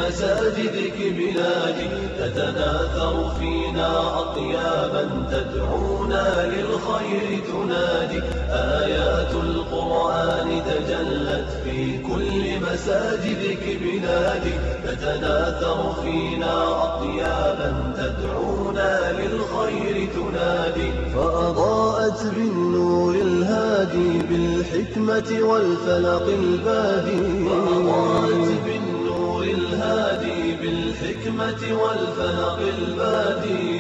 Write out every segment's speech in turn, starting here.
مساجدك بلادي، تتناثر فينا أطيابا تدعونا للخير تنادي. آيات القرآن تجلت في كل مساجدك بلادي، تتناثر فينا أطيابا تدعونا للخير تنادي. فأضاءت بالنور الهادي بالحكمة والفلق البادي، فأضاءت بالنور الهادي بالحكمة والفلق البادي.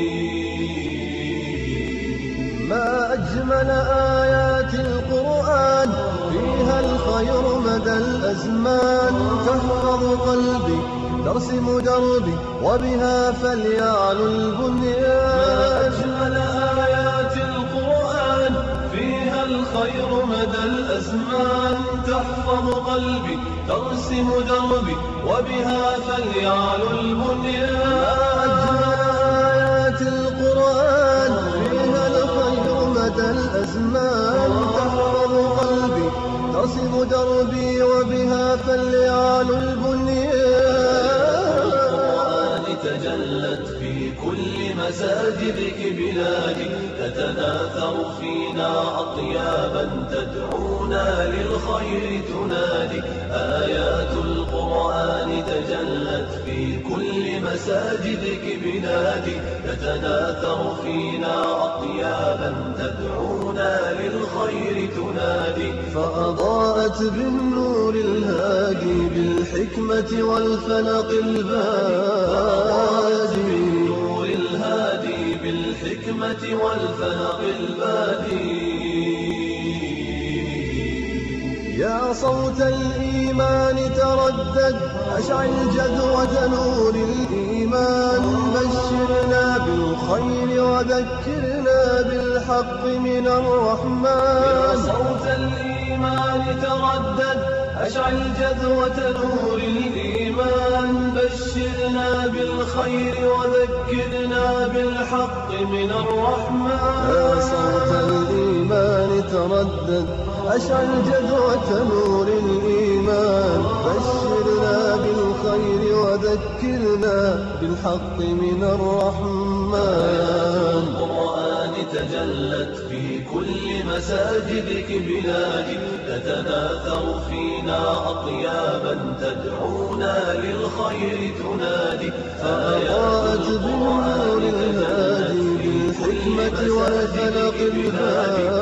ما أجمل آيات القرآن، فيها الخير مدى الأزمان. تحفظ قلبي ترسم دربي، وبها فليعلو البنيان. ما أجمل آيات القرآن، فيها الخير مدى الأزمان. تحفظ قلبي ترسم دربي، وبها فليعلو البنيان. الأزمان تحفظ قلبي ترسم دربي، وبها فليعلو البنيان. القرآن تجلت في كل مساجدك بلادي، تتناثر فينا أطيابا تدعونا للخير تنادي. آيات القرآن تجلت في كل مساجدك بلادي، تتناثر فينا أطيابا تدعونا للخير تنادي. فأضاءت بالنور الهادي بالحكمة والفلق البادي، بالنور الهادي بالحكمة والفلق البادي. يا صوت الإيمان تردد، أشعل جذوة نور الإيمان. بشرنا بالخير وذكرنا بالحق من الرحمن. يا صوت الإيمان تردد، أشعل جذوة نور الإيمان. بشرنا بالخير وذكرنا بالحق من الرحمن. يا صوت الإيمان تردد، أشعل جذوة نور الإيمان. بشرنا بالخير وذكرنا بالحق من الرحمن. القرآن تجلت في كل مساجدك بلادي، تتناثر فينا أطيابا تدعونا للخير تنادي. آيات بالنور الهادي بالحكمة والفلق البادي،